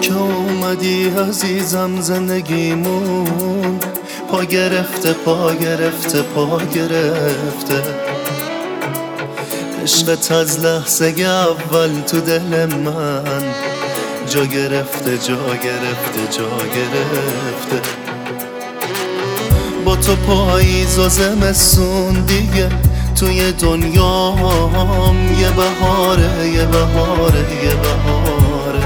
که اومدی عزیزم زندگیمون پا گرفته پا گرفته پا گرفته. عشقت از لحظه اول تو دل من جا گرفته جا گرفته جا گرفته. با تو پاییز و زمستون دیگه توی دنیام یه بهاره یه بهاره یه بهاره.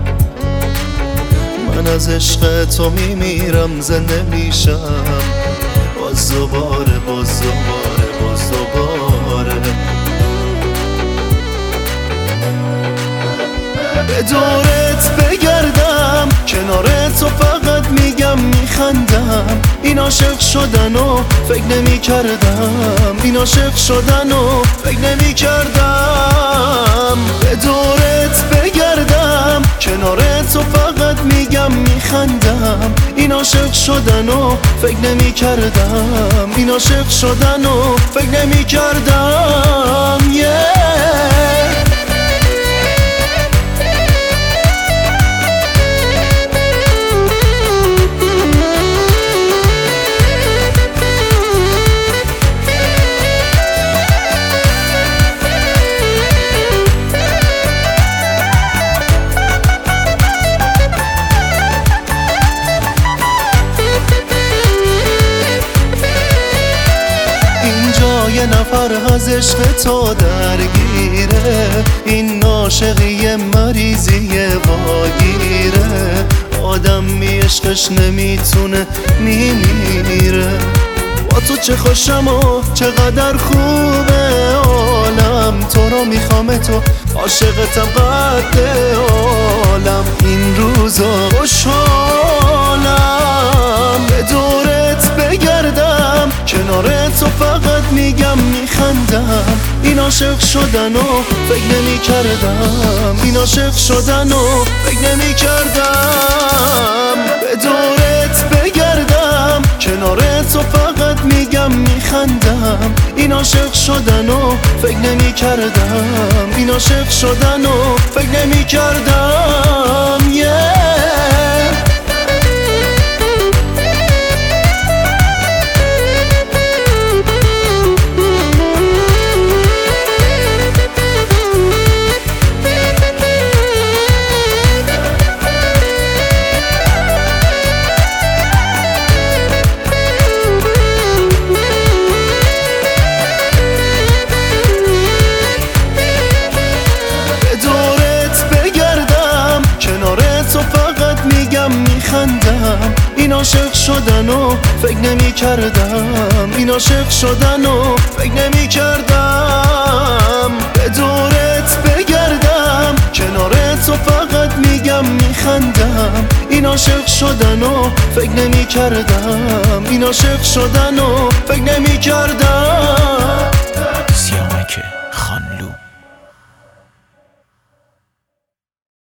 من از عشق تو میمیرم زنده میشم باز دوباره باز دوباره باز دوباره. به دورت بگردم کنار تو فقط میگم میخندم. این عاشق شدن و فکر نمی کردم این عاشق شدن و فکر نمی کردم. به دورت بگردم کنار تو فقط میگم میخندم. این عاشق شدن و فکر نمی کردم این عاشق شدن و فکر نمی کردم. یه نفر از عشق تو درگیره. این عاشقی مریضی واگیره. آدم می عشقش نمیتونه میمیره. با تو چه خوشم و چقدر خوبه عالم. تو رو میخوام تو عاشقتم قد عالم. این روزا خوشحالم به دورت بگردم کنار تو فقط میگم میخندم. این عاشق شدن و فکر نمی کردم این عاشق شدن و فکر نمی کردم. به دورت بگردم کنار تو فقط میگم میخندم. این عاشق شدن و فکر نمی کردم این عاشق شدن و فکر نمی کردم. این عاشق شدن و فکر نمی کردم این عاشق شدن و فکر نمی کردم. به دورت بگردم کنار تو فقط میگم میخندم. این عاشق شدن و فکر نمی کردم این عاشق شدن و فکر نمی کردم.